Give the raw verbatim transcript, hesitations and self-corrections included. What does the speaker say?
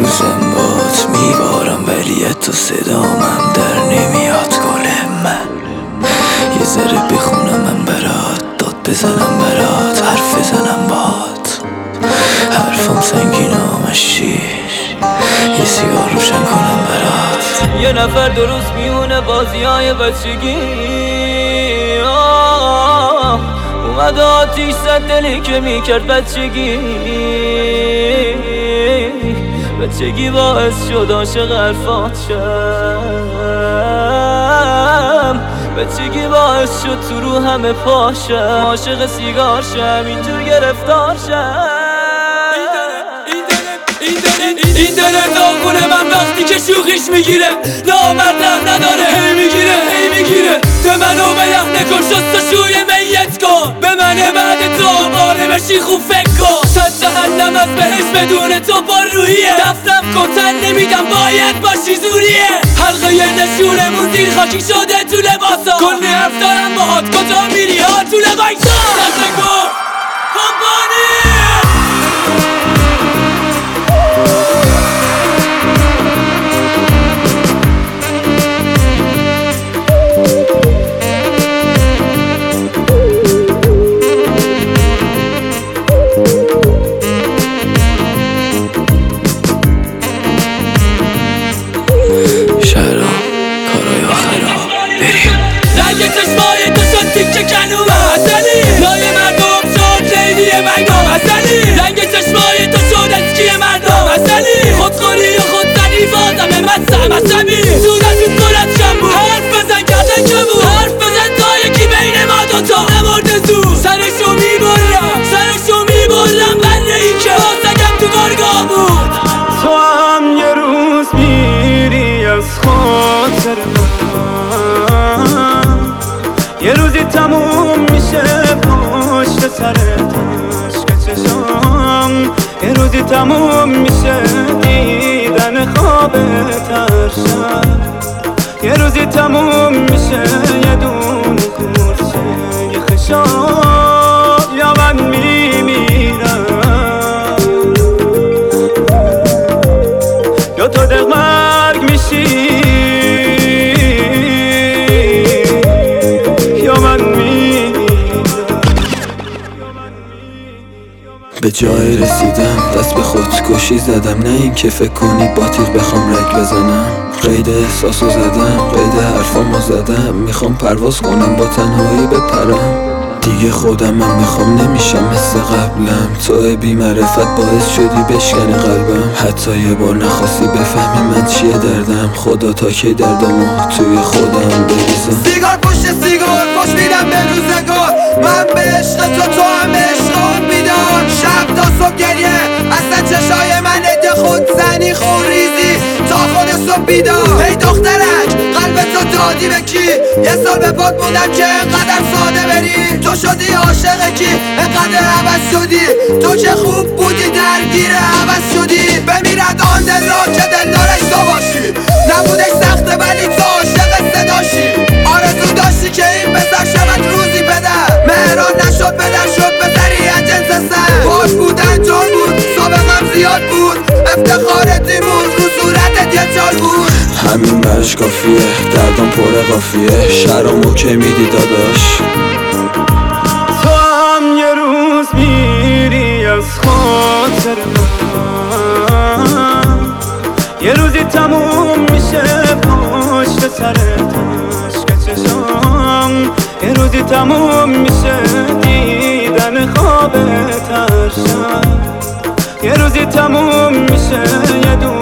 روزم بات میبارم ولی تو صدامم در نمیاد گل من. یه ذره بخونم من برات، داد بزنم برات، حرف بزنم بات. حرفم سنگین آمشی، یه سیگار روشن کنم برات. یه نفر درست میونه بازی های بچگی، اومد آتیش زد دلی که میکرد بچگی. بچگی باعث شد عاشق حرفات شم، بچگی باعث شد تو رو همه پاشم، عاشق سیگار شم، اینجور گرفتار شم. این دل داغونه من وقتی که شوخیش میگیره، نامردم نداره هی میگیره هی میگیره. تو منو به یخنه کن، شستشوی میت کن، به منه بعد تو آره بشی خوب فکر کن. صد جهنم از بهش بدون تو پر روحیه، دفتم کن تن نمیدم باید باشی زوریه. حلقه یه نشونمون زیر خاکی شده تو لباسا، کلی حرف دارم باهات کجا میری ها تو لبایسا. دست کن کمپانی چشمای تو شد تیکه کنوم حسنی، لای مردم شد لیلی مردم حسنی. رنگ چشمای تو شد اسکی مردم حسنی، خودخوری و خودزنی بازم مستم عصبی. صورتت پر از شم بود، حرف بزن کردن که بود، حرف بزن تا یکی بین ما دوتا نمارده زود. سرشو میبرم سرشو میبرم بره ای که آسگم تو بارگاه بود. تو هم یه روز میری از خاطر من، یه روزی تموم میشه پشت سرت عشق چشام، یه روزی تموم میشه دیدن خوابت هر شب، یه روزی تموم میشه یه دونه قورچه یه خشاب، یا من میمیرم یا تو دق مرگ میشی. به جای رسیدم دست به خودکشی زدم، نه این که فکر کنی با تیر بخوام رگ بزنم. قید احساسو زدم، قید حرفامو زدم، میخوام پرواز کنم با تنهایی بپرم. دیگه خودم من میخوام نمیشم مثل قبلم، تو بی معرفت باعث شدی بشکنی قلبم. حتی یه بار نخواستی بفهمی من چیه دردم، خدا تا کی دردمو توی خودم بریزم. سیگار پشت سیگار خوش میدم به روزگار، من به عشق تو تو هم عشقام بیدار. شب تا صبح گریه اصلا چشای من ده خود زنی خونریزی تا خود صبح بیدار. ای دخترک قلب تو دادی به کی، یه سال به پات موندم که انقدر ساده بری. تو شدی عاشق کی انقدر عوض شدی، تو که خوب بودی درگیر عوض شدی. بمیرد آن دل را که دلدارش تو باشی، نبودش سخته ولی تو عاشق صداشی. آرزو داشتی که این بزر شود روزی پدر، مهران نشد پدر شد بزری از جنس سر. باش بودن جان بود سابقم زیاد بود، افتخار تیمون رو صورتت یه چال بود. همین برش کافیه دردم پر قافیه، شرمو که میدی داداش. تو هم یه روز میری از خاطر من، یه روزی تموم میشه پشت سرت عشق چشام، یه روزی تموم میشه دیدن خوابت هر شب، یه روزی تموم میشه یه دونه